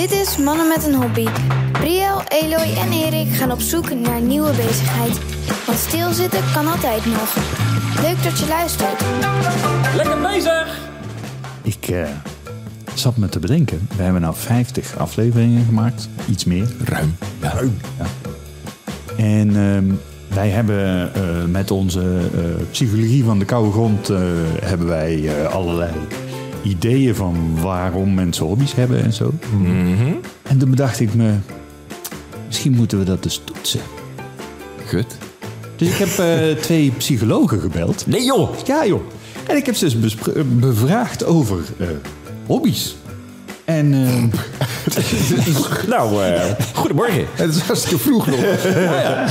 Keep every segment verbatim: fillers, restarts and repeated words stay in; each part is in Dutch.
Dit is Mannen met een Hobby. Brielle, Eloy en Erik gaan op zoek naar een nieuwe bezigheid. Want stilzitten kan altijd nog. Leuk dat je luistert. Lekker bezig! Ik uh, zat me te bedenken. We hebben nou vijftig afleveringen gemaakt. Iets meer. Ruim. Ja. Ruim. Ja. En uh, wij hebben uh, met onze uh, psychologie van de koude grond... Uh, hebben wij uh, allerlei ideeën van waarom mensen hobby's hebben en zo. Mm-hmm. En toen bedacht ik me... Misschien moeten we dat dus toetsen. Goed. Dus ik heb uh, twee psychologen gebeld. Nee joh! Ja joh. En ik heb ze dus bespre- bevraagd over uh, hobby's. En... Uh, nou, uh, goedemorgen. Het is hartstikke vroeg nog. Ja, ja.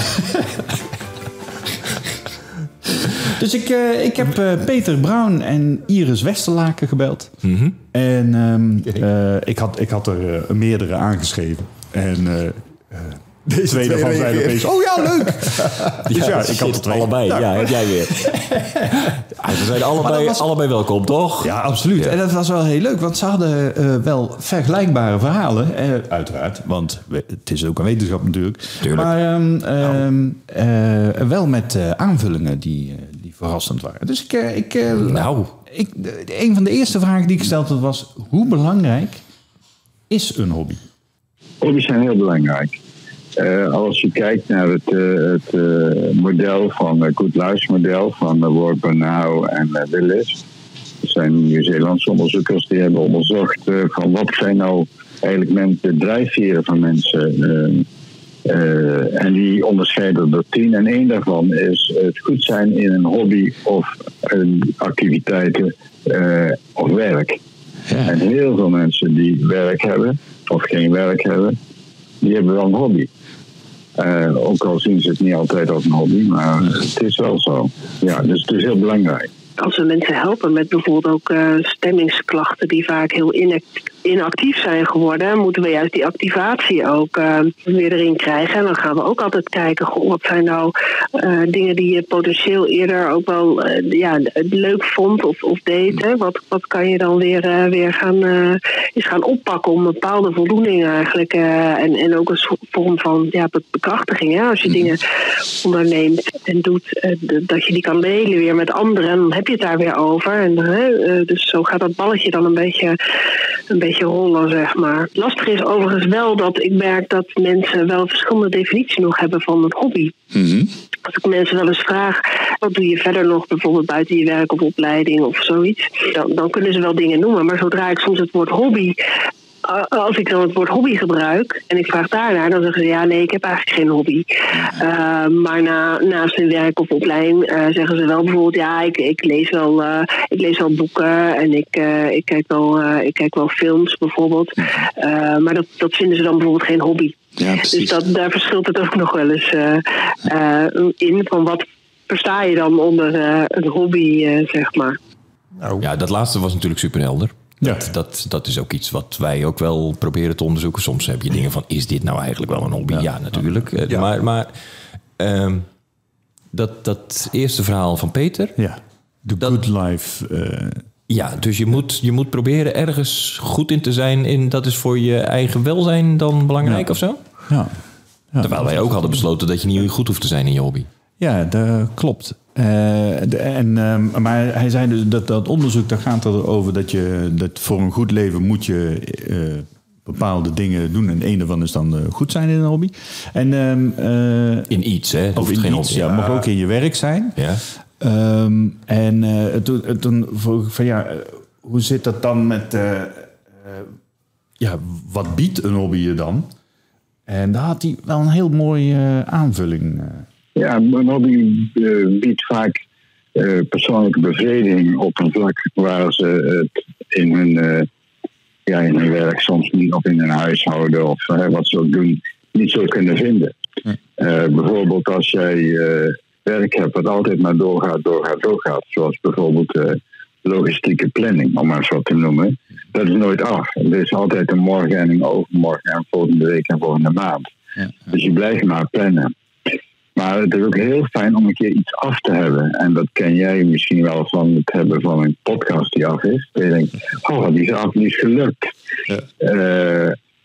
Dus ik, uh, ik heb uh, Peter Bruin en Iris Westerlaken gebeld. Mm-hmm. En um, uh, ik, had, ik had er uh, meerdere aangeschreven. En... Uh, uh, Deze twee daarvan zijn opeens... Oh ja, leuk! Dus ja, ja ik had er twee. Allebei, nou, ja, heb jij weer. Ja, ze zijn allebei, was... allebei welkom, toch? Ja, absoluut. Ja. En dat was wel heel leuk, want ze hadden uh, wel vergelijkbare verhalen. Uh, uiteraard, want het is ook een wetenschap natuurlijk. Tuurlijk. Maar um, um, uh, wel met uh, aanvullingen die, uh, die verrassend waren. Dus ik... Uh, ik uh, nou... Ik, een van de eerste vragen die ik stelde was... Hoe belangrijk is een hobby? Hobby's zijn heel belangrijk. Uh, als je kijkt naar het, uh, het uh, model van het uh, Good Life model van uh, Ward Bernau en uh, Willis. Dat zijn Nieuw-Zeelandse onderzoekers die hebben onderzocht uh, van wat zijn nou eigenlijk men, de drijfveren van mensen. Uh, uh, en die onderscheiden er tien. En één daarvan is het goed zijn in een hobby of een activiteiten uh, of werk. Ja. En heel veel mensen die werk hebben of geen werk hebben, die hebben wel een hobby. Uh, ook al zien ze het niet altijd als een hobby, maar het is wel zo. Ja, dus het is heel belangrijk. Als we mensen helpen met bijvoorbeeld ook uh, stemmingsklachten die vaak heel inact- inactief zijn geworden, moeten we juist die activatie ook uh, weer erin krijgen. En dan gaan we ook altijd kijken, goh, wat zijn nou uh, dingen die je potentieel eerder ook wel uh, ja, leuk vond of, of deed. Hè? Wat, wat kan je dan weer, uh, weer gaan, uh, eens gaan oppakken om een bepaalde voldoening eigenlijk. Uh, en, en ook een vorm van ja, bekrachtiging. Hè? Als je dingen onderneemt en doet, uh, dat je die kan delen weer met anderen. En dan heb je het daar weer over. En, uh, dus zo gaat dat balletje dan een beetje, een beetje rollen, zeg maar. Lastig is overigens wel dat ik merk dat mensen wel een verschillende definitie nog hebben van een hobby. Mm-hmm. Als ik mensen wel eens vraag, wat doe je verder nog bijvoorbeeld buiten je werk of opleiding of zoiets, dan, dan kunnen ze wel dingen noemen. Maar zodra ik soms het woord hobby... Als ik dan het woord hobby gebruik en ik vraag daarnaar, dan zeggen ze ja, nee, ik heb eigenlijk geen hobby. Uh, maar na, naast hun werk of opleiding uh, zeggen ze wel bijvoorbeeld ja, ik, ik, lees, wel, uh, ik lees wel boeken en ik, uh, ik, kijk, wel, uh, ik kijk wel films bijvoorbeeld. Uh, maar dat, dat vinden ze dan bijvoorbeeld geen hobby. Ja, dus dat, daar verschilt het ook nog wel eens uh, uh, in van wat versta je dan onder uh, een hobby, uh, zeg maar. Nou. Ja, dat laatste was natuurlijk superhelder. Dat, ja. dat, dat is ook iets wat wij ook wel proberen te onderzoeken. Soms heb je dingen van, is dit nou eigenlijk wel een hobby? Ja, ja natuurlijk. Ja. Maar, maar um, dat, dat eerste verhaal van Peter... Ja, The dat, Good Life... Uh... Ja, dus je moet, je moet proberen ergens goed in te zijn. In, dat is voor je eigen welzijn dan belangrijk ja. of zo? Ja. ja. Terwijl wij ook hadden besloten dat je niet goed hoeft te zijn in je hobby. Ja, dat klopt. Uh, de, en, um, maar hij zei dus dat dat onderzoek, daar gaat erover dat je dat voor een goed leven moet je uh, bepaalde dingen doen. En een daarvan is dan uh, goed zijn in een hobby. En, um, uh, in iets, hè? Of in geen iets, hobby. Ja, mag ook in je werk zijn. Ja. Um, en uh, toen, toen vroeg ik van ja, hoe zit dat dan met... Uh, uh, ja, wat biedt een hobby je dan? En daar had hij wel een heel mooie uh, aanvulling. Uh. Ja, een hobby uh, biedt vaak uh, persoonlijke bevrediging op een vlak waar ze het in hun, uh, ja, in hun werk soms niet, of in hun huishouden of uh, wat ze ook doen, niet zo kunnen vinden. Uh, bijvoorbeeld als jij uh, werk hebt wat altijd maar doorgaat, doorgaat, doorgaat. Zoals bijvoorbeeld uh, logistieke planning, om maar eens wat te noemen. Dat is nooit af. Er is altijd een morgen en een overmorgen en volgende week en volgende maand. Ja, ja. Dus je blijft maar plannen. Maar het is ook heel fijn om een keer iets af te hebben. En dat ken jij misschien wel van het hebben van een podcast die af is. Dat je denkt, oh, die is af, die is gelukt. Ja. Uh, dus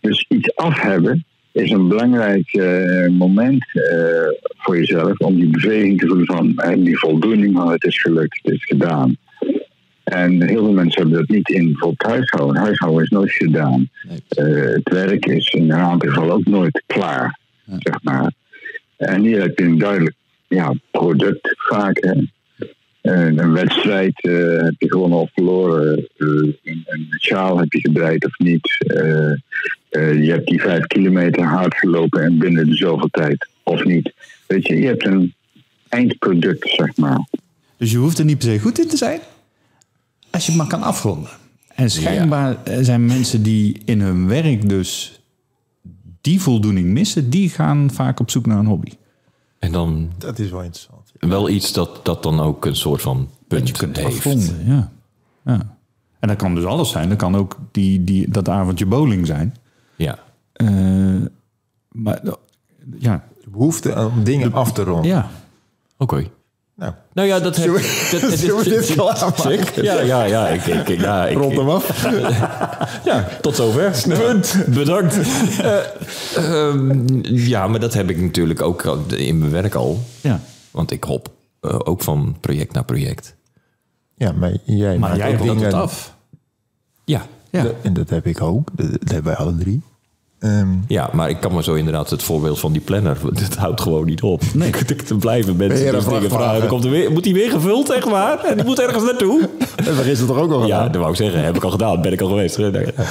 iets af hebben is een belangrijk uh, moment uh, voor jezelf om die bevrediging te voelen van uh, die voldoening van het is gelukt, het is gedaan. En heel veel mensen hebben dat niet in bijvoorbeeld huishouden. Huishouden is nooit gedaan. Uh, het werk is in een aantal gevallen ook nooit klaar, ja. zeg maar. En hier heb je een duidelijk ja, product vaak. Hè. Uh, een wedstrijd uh, heb je gewonnen of verloren. Uh, een, een sjaal heb je gebreid of niet. Uh, uh, je hebt die vijf kilometer hard gelopen en binnen de zoveel tijd of niet. Weet je, je hebt een eindproduct, zeg maar. Dus je hoeft er niet per se goed in te zijn, als je het maar kan afronden. En schijnbaar ja. zijn mensen die in hun werk dus die voldoening missen, die gaan vaak op zoek naar een hobby. En dan dat is wel interessant. Ja. Wel iets dat, dat dan ook een soort van punt dat je kunt heeft. Afronden, ja. ja. En dat kan dus alles zijn. Dat kan ook die, die, dat avondje bowling zijn. Ja. Uh, maar ja. De behoefte om dingen de, af te ronden. Ja. Oké. Okay. Nou, nou ja, dat heb ik. Dat, dat, zullen we dit klaar Ja, ja, ja. Ik, ik, ja ik, rond hem af. Ja, tot zover. Punt. Bedankt. uh, um, ja, maar dat heb ik natuurlijk ook in mijn werk al. Ja. Want ik hop uh, ook van project naar project. Ja, maar jij maar maakt jij ook dingen het af. Ja. ja. De, en dat heb ik ook. Dat, dat hebben wij alle drie. Um, ja, maar ik kan me zo inderdaad het voorbeeld van die planner. Dat houdt gewoon niet op. Nee. Ik te blijven mensen dus dingen vragen. Dan komt er weer, moet die weer gevuld, echt waar? En die moet ergens naartoe. En waar is het toch ook al gedaan? Ja, dat wou ik zeggen. Heb ik al gedaan. Ben ik al geweest.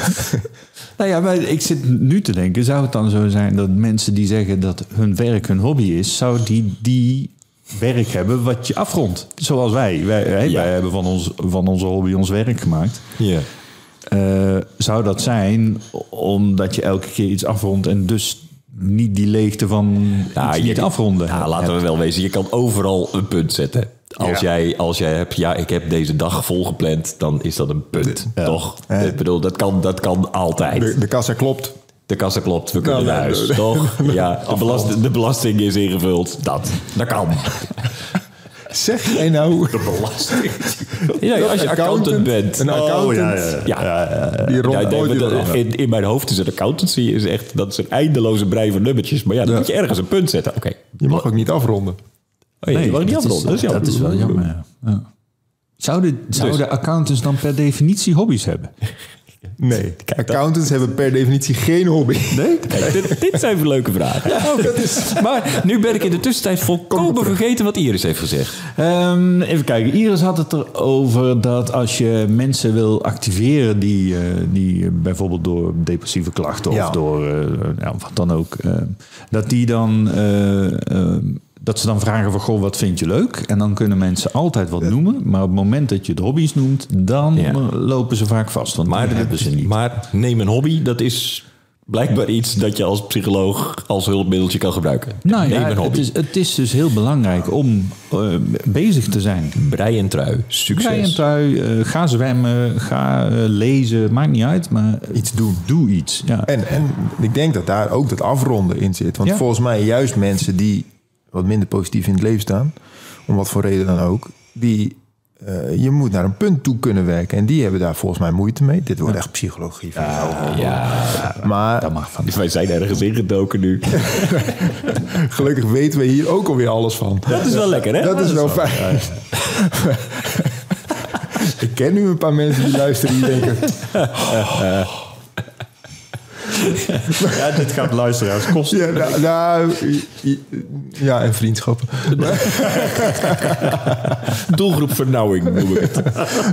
Nou ja, maar ik zit nu te denken. Zou het dan zo zijn dat mensen die zeggen dat hun werk hun hobby is, zou die die werk hebben wat je afrondt? Zoals wij. Wij, ja. wij hebben van, ons, van onze hobby ons werk gemaakt. Ja. Uh, zou dat zijn omdat je elke keer iets afrondt en dus niet die leegte van ja, iets je, niet afronden? Ja, laten we wel wezen. Je kan overal een punt zetten. Als, ja. jij, als jij hebt, ja, ik heb deze dag volgepland, dan is dat een punt. Ja. Toch? Ja. Ik bedoel, dat kan, dat kan altijd. De, de kassa klopt. De kassa klopt, we kunnen nou, naar huis. Toch? Ja, de, belast, de belasting is ingevuld. Dat, dat kan. Zeg jij nou... De belasting. Ja, als je accountant, accountant bent. Een accountant. Oh, ja, ja, ja. ja, ja. Die rond ja, nee, dat, in, in mijn hoofd is een accountancy is echt... Dat is een eindeloze brei van nummertjes. Maar ja, dan ja. moet je ergens een punt zetten. Okay. Je mag ook niet afronden. Oh, ja, nee, je mag niet afronden. Is, dat, is dat is wel jammer, ja. ja. Zouden, zouden dus. accountants dan per definitie hobby's hebben? Nee, Kijk, accountants dat... hebben per definitie geen hobby. Nee? Kijk, dit, dit zijn even leuke vragen. Ja, okay. is... Maar nu ben ik in de tussentijd volkomen vergeten wat Iris heeft gezegd. Um, even kijken. Iris had het erover dat als je mensen wil activeren die, uh, die bijvoorbeeld door depressieve klachten ja. of door uh, ja, wat dan ook, uh, dat die dan... Uh, uh, Dat ze dan vragen van, goh, wat vind je leuk? En dan kunnen mensen altijd wat noemen. Maar op het moment dat je de hobby's noemt, dan ja. lopen ze vaak vast. Want maar, dat hebben ze niet. Maar neem een hobby, dat is blijkbaar iets dat je als psycholoog als hulpmiddeltje kan gebruiken. Nou neem ja, een hobby. Het is, het is dus heel belangrijk om uh, bezig te zijn. Brei en trui, succes. Brei en trui, uh, ga zwemmen, ga uh, lezen, maakt niet uit. Maar iets doen. Doe iets. Ja. En, en ik denk dat daar ook dat afronden in zit. Want ja. volgens mij juist mensen die... wat minder positief in het leven staan, om wat voor reden dan ook, die uh, je moet naar een punt toe kunnen werken. En die hebben daar volgens mij moeite mee. Dit wordt echt psychologie. Ja, ja, maar dat mag van. Wij zijn ergens ingedoken nu. Gelukkig weten we hier ook alweer alles van. Dat is wel lekker, hè? Dat, dat is, is wel fijn. Ja. Ik ken nu een paar mensen die luisteren die denken... Oh. Ja, dit gaat luisteraars kosten. Ja, nou, nou, ja, en vriendschappen. Doelgroepvernauwing noem ik het.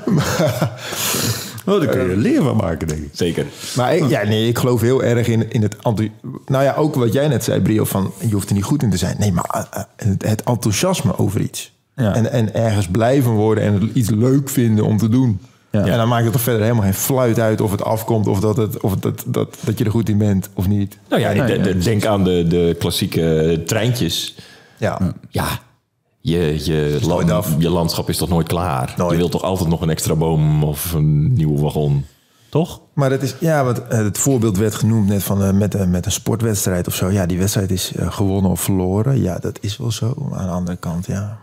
Oh, daar kun je leer van maken, denk ik. Zeker. Maar ik, ja, nee, ik geloof heel erg in, in het... Nou ja, ook wat jij net zei, Brio, van je hoeft er niet goed in te zijn. Nee, maar uh, het, het enthousiasme over iets. Ja. En, en ergens blijven worden en iets leuk vinden om te doen. Ja. En dan maakt het er verder helemaal geen fluit uit of het afkomt... of, dat, het, of dat, dat, dat je er goed in bent of niet. Nou ja, ik de, de, denk aan de, de klassieke treintjes. Ja. Ja, je, je, land, je landschap is toch nooit klaar? Nooit. Je wilt toch altijd nog een extra boom of een nieuwe wagon? Toch? Maar dat is, ja, want het voorbeeld werd genoemd net van uh, met, uh, met een sportwedstrijd of zo. Ja, die wedstrijd is uh, gewonnen of verloren. Ja, dat is wel zo. Maar aan de andere kant, ja...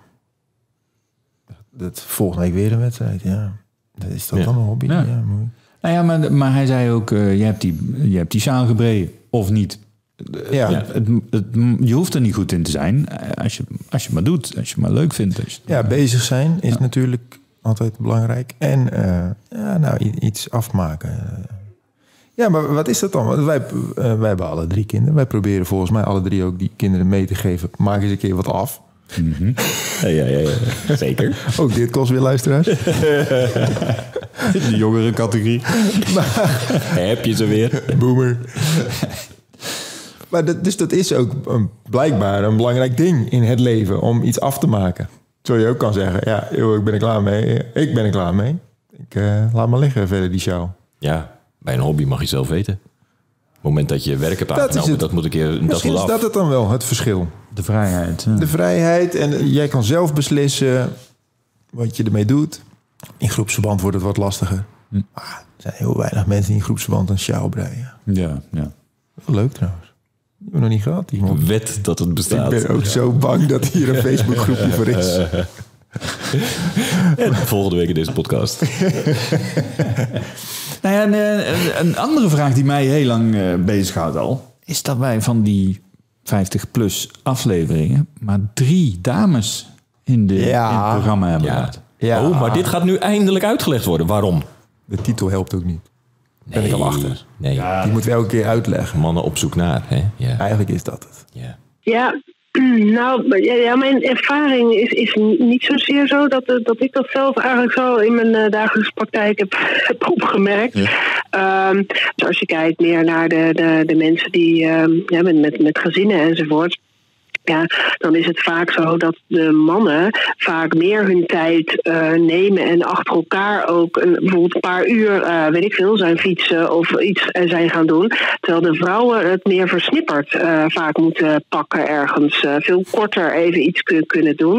Dat volgende week weer een wedstrijd, ja... Dat is toch ja. dan een hobby? Ja. Ja, mooi. Nou ja, maar, maar hij zei ook, uh, je hebt die, je hebt die sjaal gebreden. of niet. Ja. Het, het, het, je hoeft er niet goed in te zijn als je, als je maar doet, als je maar leuk vindt. Als je, ja, bezig zijn is ja. natuurlijk altijd belangrijk. En uh, ja, nou, iets afmaken. Ja, maar wat is dat dan? Want wij, uh, wij hebben alle drie kinderen. Wij proberen volgens mij alle drie ook die kinderen mee te geven. Maak eens een keer wat af. Mm-hmm. Ja, ja, ja, ja, zeker. Ook dit kost weer luisteraars. De jongere categorie. Maar, heb je ze weer? Boomer. Maar dat, dus dat is ook een, blijkbaar een belangrijk ding in het leven. Om iets af te maken. Zo je ook kan zeggen. Ja, joh, ik ben er klaar mee. Ik ben er klaar mee. Ik uh, laat maar liggen verder die show. Ja, bij een hobby mag je zelf weten. Op het moment dat je werk hebt aangenomen, dat moet een keer... Misschien dat is dat het dan wel, het verschil. De vrijheid. Ja. De vrijheid en jij kan zelf beslissen wat je ermee doet. In groepsverband wordt het wat lastiger. Hm. Ah, er zijn heel weinig mensen die in groepsverband een sjaal breien. Ja, ja. Leuk trouwens. Die hebben we nog niet gehad. Die man. Wet dat het bestaat. Ik ben ook ja. zo bang dat hier een Facebookgroepje voor is. En volgende week in deze podcast. Nou ja, een, een andere vraag die mij heel lang uh, bezighoudt al... is dat wij van die vijftig plus afleveringen... maar drie dames in, de, ja. in het programma hebben ja. gehad. Ja. Oh, maar dit gaat nu eindelijk uitgelegd worden. Waarom? De titel helpt ook niet. Nee, ben ik al achter. Nee. Ja. Die moeten we elke keer uitleggen. Mannen op zoek naar, hè? Ja. Eigenlijk is dat het. Ja. Ja, nou, ja, mijn ervaring is, is niet zozeer zo dat, dat ik dat zelf eigenlijk zo in mijn uh, dagelijkse praktijk heb, heb opgemerkt. Ja. Um, dus als je kijkt meer naar de, de, de mensen die um, ja, met, met, met gezinnen enzovoort. Ja, dan is het vaak zo dat de mannen vaak meer hun tijd uh, nemen en achter elkaar ook een, bijvoorbeeld een paar uur, uh, weet ik veel, zijn fietsen of iets uh, zijn gaan doen. Terwijl de vrouwen het meer versnipperd uh, vaak moeten pakken ergens. Uh, veel korter even iets kun, kunnen doen.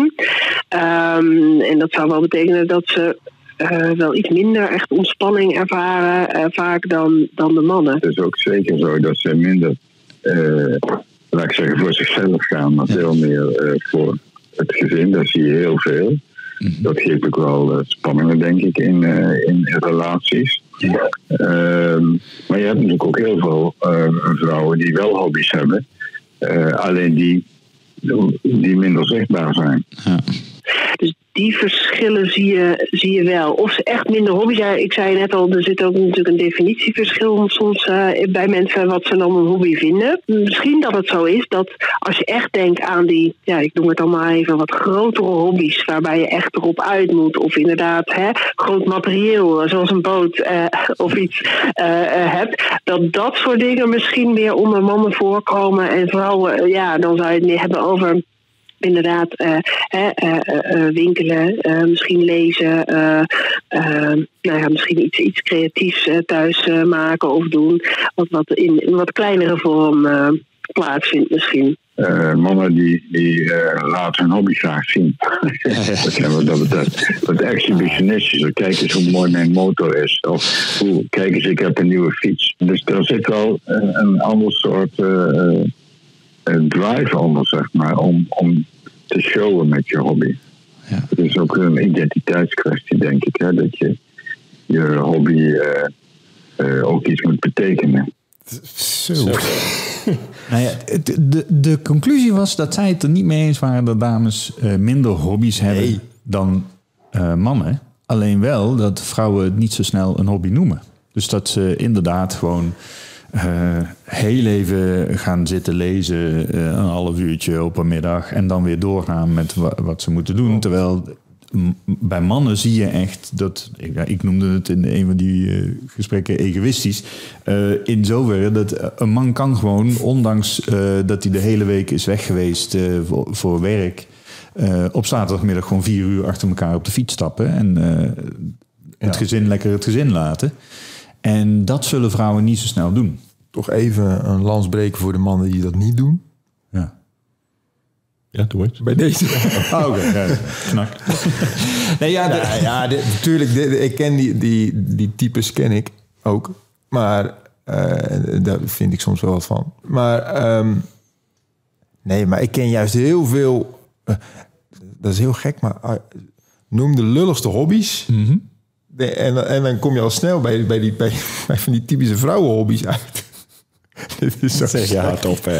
Um, en dat zou wel betekenen dat ze Uh, wel iets minder echt ontspanning ervaren uh, vaak dan, dan de mannen. Het is ook zeker zo dat ze minder... Uh, laat ik zeggen, voor zichzelf gaan, maar veel meer uh, voor het gezin. Dat zie je heel veel. Mm-hmm. Dat geeft ook wel uh, spanningen, denk ik, in, uh, in relaties. Ja. Uh, maar je hebt natuurlijk ook heel veel uh, vrouwen die wel hobby's hebben. Uh, alleen die, die minder zichtbaar zijn. Ja. Dus die verschillen zie je, zie je wel. Of ze echt minder hobby's zijn. Ik zei net al, er zit ook natuurlijk een definitieverschil soms uh, bij mensen wat ze dan een hobby vinden. Misschien dat het zo is dat als je echt denkt aan die, ja, ik noem het dan maar even, wat grotere hobby's waarbij je echt erop uit moet. Of inderdaad hè, groot materieel, zoals een boot uh, of iets uh, uh, hebt. Dat dat soort dingen misschien meer onder mannen voorkomen en vrouwen, uh, ja, dan zou je het meer hebben over... Inderdaad, uh, uh, uh, uh, winkelen, uh, misschien lezen, uh, uh, nou ja, misschien iets, iets creatiefs uh, thuis uh, maken of doen. Wat, wat in, in wat kleinere vorm uh, plaatsvindt misschien. Uh, mannen die, die uh, laten hun hobby graag zien. dat zijn wat dat betreft. Dat exhibitionistische. Kijk eens hoe mooi mijn motor is. Of hoe, kijk eens, ik heb een nieuwe fiets. Dus daar zit wel uh, een ander soort... Uh, Een drive onder, zeg maar, om, om te showen met je hobby. Ja. Het is ook een identiteitskwestie, denk ik, hè, dat je je hobby uh, uh, ook iets moet betekenen. Zo. Zo. Nou ja, de, de conclusie was dat zij het er niet mee eens waren dat dames uh, minder hobby's hebben nee. dan uh, mannen. Alleen wel dat vrouwen het niet zo snel een hobby noemen. Dus dat ze inderdaad gewoon... Uh, heel even gaan zitten lezen, uh, een half uurtje op een middag... en dan weer doorgaan met wa- wat ze moeten doen. Terwijl m- bij mannen zie je echt dat... Ja, ik noemde het in een van die uh, gesprekken egoïstisch. Uh, in zoverre dat een man kan gewoon, ondanks uh, dat hij de hele week is weg geweest uh, voor, voor werk... Uh, op zaterdagmiddag gewoon vier uur achter elkaar op de fiets stappen... en uh, het ja. gezin lekker het gezin laten... En dat zullen vrouwen niet zo snel doen. Toch even een lans breken voor de mannen die dat niet doen. Ja. Ja, doe het. Bij deze. Oh, oké. Okay. Ja, knak. Nee, ja, de, ja, ja de, natuurlijk. De, ik ken die, die, die types ken ik ook. Maar uh, daar vind ik soms wel wat van. Maar um, nee, maar ik ken juist heel veel... Uh, dat is heel gek, maar uh, noem de lulligste hobby's... Mm-hmm. De, en, en dan kom je al snel bij, bij, die, bij, bij van die typische vrouwenhobby's uit. Dit is zo zeg je hardop, hè?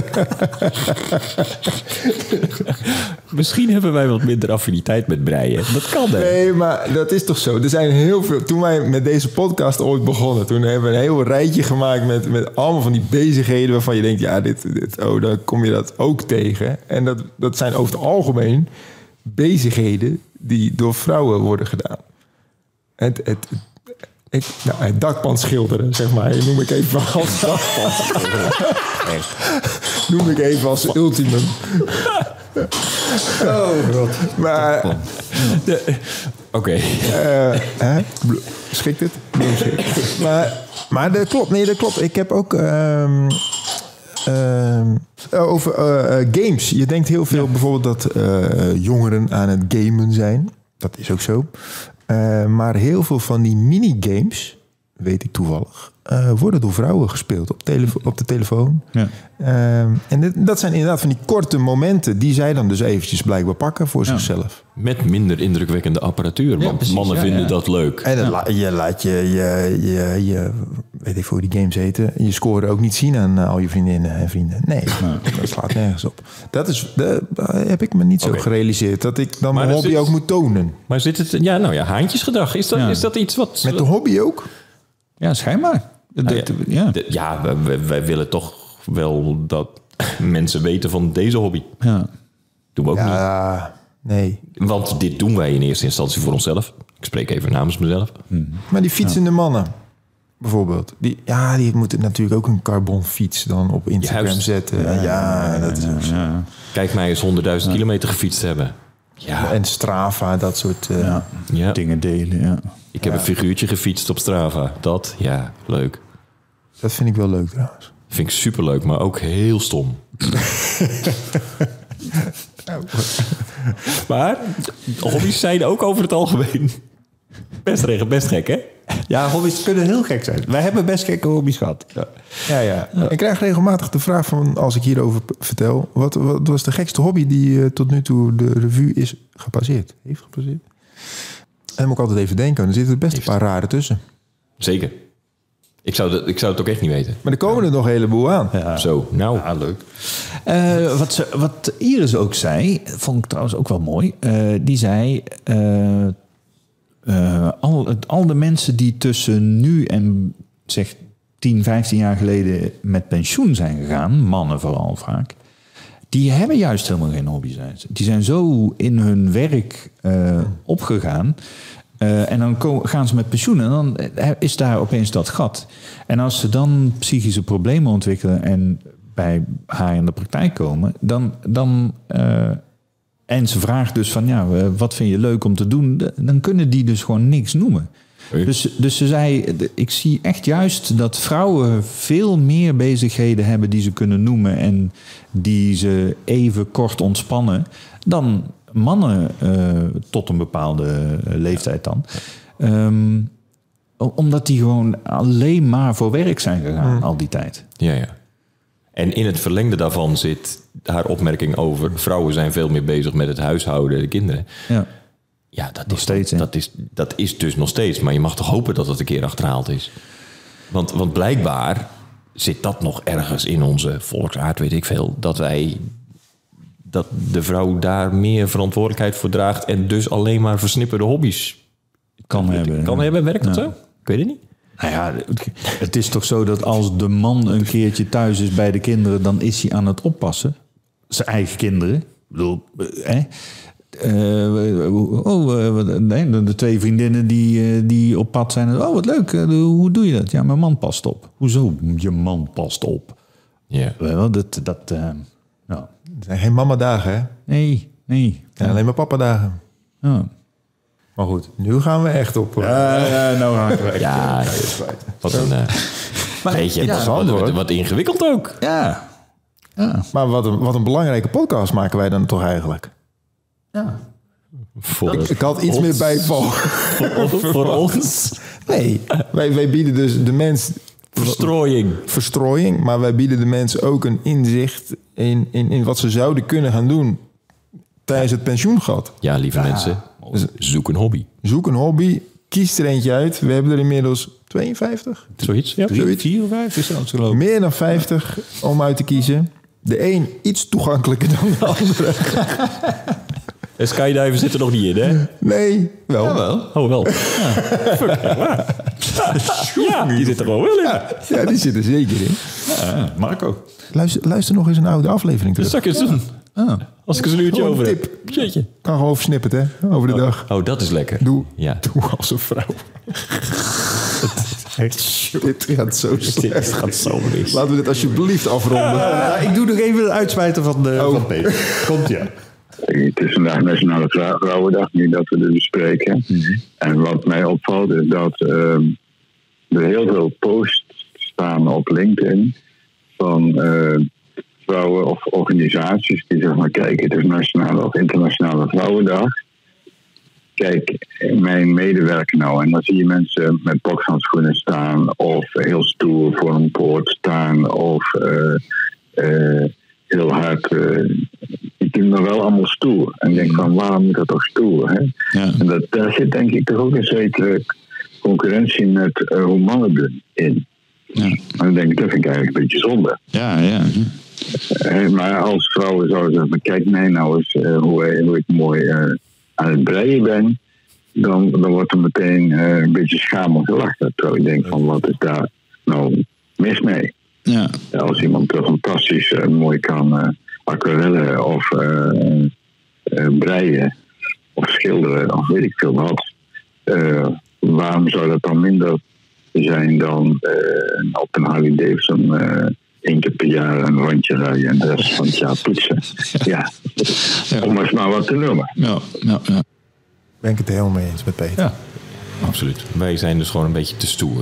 Misschien hebben wij wat minder affiniteit met breien. Dat kan, hè? Nee, maar dat is toch zo. Er zijn heel veel... Toen wij met deze podcast ooit begonnen... toen hebben we een heel rijtje gemaakt met, met allemaal van die bezigheden... waarvan je denkt, ja, dit, dit, oh, dan kom je dat ook tegen. En dat, dat zijn over het algemeen bezigheden... die door vrouwen worden gedaan. Het, het, het, nou, het dakpand schilderen, zeg maar. Noem ik even als dakpand schilderen. Noem ik even als ultimum. Oh, god. Maar... Oké. Okay. Uh, Schikt het? maar, maar dat klopt. Nee, dat klopt. Ik heb ook... Um, um, over uh, games. Je denkt heel veel ja. bijvoorbeeld dat uh, jongeren aan het gamen zijn. Dat is ook zo. Uh, maar heel veel van die minigames, weet ik toevallig, uh, worden door vrouwen gespeeld op, telefo- op de telefoon. Ja. Uh, en dit, dat zijn inderdaad van die korte momenten die zij dan dus eventjes blijkbaar pakken voor ja. zichzelf. Met minder indrukwekkende apparatuur, want ja, precies, mannen ja, vinden ja. dat leuk. En ja. la- je laat je, je, je, je, weet ik hoe die games heten, je score ook niet zien aan uh, al je vriendinnen en vrienden. Nee, ja. dat slaat nergens op. Dat is, dat heb ik me niet zo okay. gerealiseerd, dat ik dan maar mijn hobby zit, ook moet tonen. Maar zit het, ja, nou ja, haantjesgedrag, is dat, ja. is dat iets wat... Met de hobby ook? Ja, schijnbaar. Nou ja, ja. De, ja wij, wij willen toch wel dat mensen weten van deze hobby. Ja. Doen we ook ja, niet. Nee. Want dit doen wij in eerste instantie voor onszelf. Ik spreek even namens mezelf. Hmm. Maar die fietsende ja. mannen, bijvoorbeeld. Die, ja, die moeten natuurlijk ook een carbonfiets dan op Instagram Juist. zetten. Ja, ja, dat is ja, ja. Kijk mij eens honderdduizend ja. kilometer gefietst hebben. Ja. En Strava, dat soort uh, ja. Ja. dingen delen. Ja. Ik heb ja. een figuurtje gefietst op Strava. Dat, ja, leuk. Dat vind ik wel leuk trouwens. Vind ik superleuk, maar ook heel stom. Maar hobby's zijn ook over het algemeen best, reg, best gek, hè? Ja, hobby's kunnen heel gek zijn. Wij hebben best gekke hobby's gehad. Ja, ja. ja. ja. Ik krijg regelmatig de vraag van, als ik hierover vertel... wat, wat was de gekste hobby die uh, tot nu toe de revue is gepasseerd? Heeft gepasseerd? En dan moet ik altijd even denken, er zitten best een paar rare tussen. Zeker. Ik zou, de, ik zou het ook echt niet weten. Maar er komen er nog een heleboel aan. Ja. Zo, nou. Ja, leuk. Uh, wat, ze, wat Iris ook zei, vond ik trouwens ook wel mooi. Uh, die zei... Uh, uh, al, al de mensen die tussen nu en zeg tien, vijftien jaar geleden met pensioen zijn gegaan... mannen vooral vaak... die hebben juist helemaal geen hobby. Die zijn zo in hun werk uh, opgegaan... Uh, en dan komen, gaan ze met pensioen en dan is daar opeens dat gat. En als ze dan psychische problemen ontwikkelen en bij haar in de praktijk komen, dan, dan uh, en ze vraagt dus van ja, wat vind je leuk om te doen? Dan kunnen die dus gewoon niks noemen. Hey. Dus, dus ze zei, ik zie echt juist dat vrouwen veel meer bezigheden hebben die ze kunnen noemen en die ze even kort ontspannen dan mannen uh, tot een bepaalde uh, leeftijd dan. Um, omdat die gewoon alleen maar voor werk zijn gegaan hmm. al die tijd. Ja, ja. En in het verlengde daarvan zit haar opmerking over... vrouwen zijn veel meer bezig met het huishouden, de kinderen. Ja, ja dat, nog is, steeds, dat, is, dat is dus nog steeds. Maar je mag toch hopen dat het een keer achterhaald is. Want, want blijkbaar zit dat nog ergens in onze volksaard, weet ik veel... dat wij... dat de vrouw daar meer verantwoordelijkheid voor draagt... en dus alleen maar versnipperde hobby's kan hebben. Kan hebben, werkt dat ja. zo? Ik weet het niet. Nou ja, het is toch zo dat als de man een keertje thuis is bij de kinderen... dan is hij aan het oppassen. Zijn eigen kinderen. Ik bedoel, hè? Uh, oh, nee, de twee vriendinnen die, die op pad zijn. Oh, wat leuk. Hoe doe je dat? Ja, mijn man past op. Hoezo? Je man past op. Ja. Wel, dat... dat uh, nou. Het zijn geen mama-dagen, hè? Nee, nee. Ja, alleen maar papa-dagen. Ja. Maar goed, nu gaan we echt op. Ja, ja nou gaan we echt. Ja, wat een... Uh, maar, beetje ja, wat, wat, wat ingewikkeld ook. Ja. ja. Maar wat een, wat een belangrijke podcast maken wij dan toch eigenlijk? Ja. Voor ik, ik had iets ons. meer bijval. Voor, voor ons? Nee, wij, wij bieden dus de mens... Verstrooiing. Verstrooiing, maar wij bieden de mensen ook een inzicht in, in, in wat ze zouden kunnen gaan doen tijdens het pensioengat. Ja, lieve ja. mensen, zoek een hobby. Zoek een hobby, kies er eentje uit. We hebben er inmiddels tweeënvijftig? Zoiets? Ja, Zoiets. vier, vier of vijf is dat geloof ik. Meer dan vijftig om uit te kiezen. De een iets toegankelijker dan de andere. En skydiver zit er nog niet in, hè? Nee, wel. Jawel. Oh, wel. Ja, die zit er gewoon wel in. Ja, die zit er zeker in. Ja, Marco. Luister, luister nog eens een oude aflevering Dat terug. zou ik eens doen. Ah. Als ik eens een uurtje Gewoon over een heb. Jeetje. Kan gewoon versnipperd, hè? Over de dag. Oh, dat is lekker. Doe, Ja. doe als een vrouw. Dit gaat zo slecht. Dit gaat zo mis. Laten we dit alsjeblieft afronden. Ja, ik doe nog even de uitsmijter van, de, Oh. van Peter. Komt ja. Het is vandaag Nationale Vrou- Vrouwendag, nu dat we dit bespreken. Mm-hmm. En wat mij opvalt is dat uh, er heel veel posts staan op LinkedIn van uh, vrouwen of organisaties die zeg maar kijken, het is Nationale of Internationale Vrouwendag. Kijk, mijn medewerker nou, en dan zie je mensen met bokshandschoenen staan of heel stoer voor een poort staan of uh, uh, heel hard. Uh, die doen dan wel allemaal stoer. En ik denk van, waarom moet dat toch stoer? Hè? Ja. En dat, daar zit denk ik toch ook een zekere concurrentie met uh, hoe mannen doen in. Ja. En dan denk ik, dat vind ik eigenlijk een beetje zonde. Ja, ja. Uh, maar als vrouwen zouden zeggen, kijk mij nou eens uh, hoe, hoe ik mooi uh, aan het breien ben, dan, dan wordt er meteen uh, een beetje schamel gelachen. Terwijl ik denk van, wat is daar nou mis mee? Ja. Als iemand uh, fantastisch uh, mooi kan uh, aquarellen of uh, uh, breien of schilderen of weet ik veel wat, uh, waarom zou dat dan minder zijn dan uh, op een Harley Davidson uh, één keer per jaar een rondje rijden en de rest van het jaar poetsen? Ja, ja. Om eens maar wat te noemen. Ja, ja, ja. Ben ik het helemaal mee eens met Peter. Ja, absoluut. Wij zijn dus gewoon een beetje te stoer.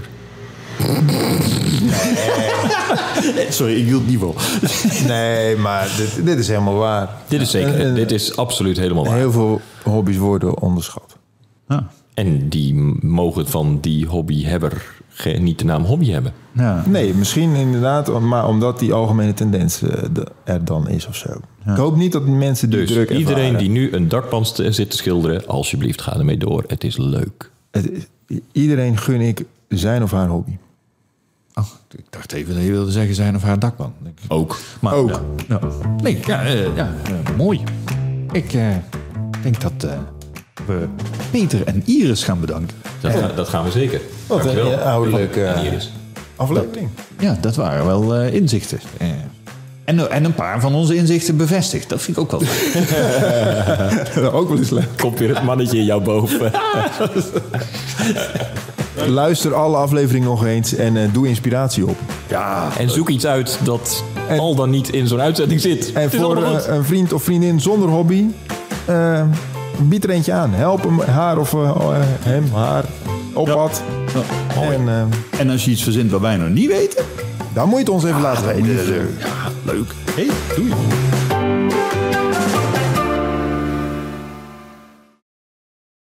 Nee. Sorry, ik hield niet vol. Nee, maar dit, dit is helemaal waar. Dit is zeker. En, en, dit is absoluut helemaal waar. Heel veel hobby's worden onderschat. Ah. En die mogen van die hobbyhebber geen, niet de naam hobby hebben. Ja. Nee, misschien inderdaad, maar omdat die algemene tendens uh, de, er dan is of zo. Ja. Ik hoop niet dat mensen die dus druk ervaren. Iedereen die nu een dakpan zit te schilderen, alsjeblieft ga ermee door. Het is leuk. Het is, iedereen gun ik zijn of haar hobby. Oh, ik dacht even dat je wilde zeggen zijn of haar dakpan. Ook. Maar, Ook. Ja, ja. Nee, ja, uh, ja uh, mooi. Ik uh, denk dat uh, we Peter en Iris gaan bedanken. Dat, ja. dat gaan we zeker. Wat Dankjewel. een ouderlijke uh, aflevering. Ja, dat waren wel uh, inzichten. Uh, en, en een paar van onze inzichten bevestigd. Dat vind ik ook wel leuk. Ook wel eens leuk. Komt weer het mannetje in jou boven. Luister alle afleveringen nog eens en uh, doe inspiratie op. Ja, en zoek iets uit dat en, al dan niet in zo'n uitzending zit. En voor uh, een vriend of vriendin zonder hobby, uh, bied er eentje aan. Help hem, haar of uh, hem, haar op pad. Ja. Ja. En, uh, en als je iets verzint wat wij nog niet weten, dan moet je het ons even ah, laten weten. Ja, leuk. Hey, doei.